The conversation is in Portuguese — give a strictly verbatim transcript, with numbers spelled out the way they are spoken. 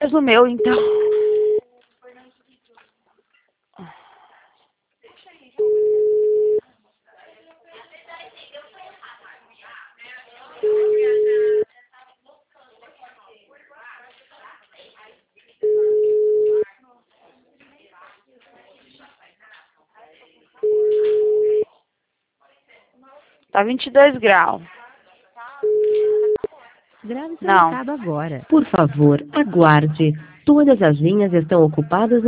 Mas no meu, então. Tá vinte e dois graus. Grave seu Não. recado agora. Por favor, aguarde. Todas as linhas estão ocupadas.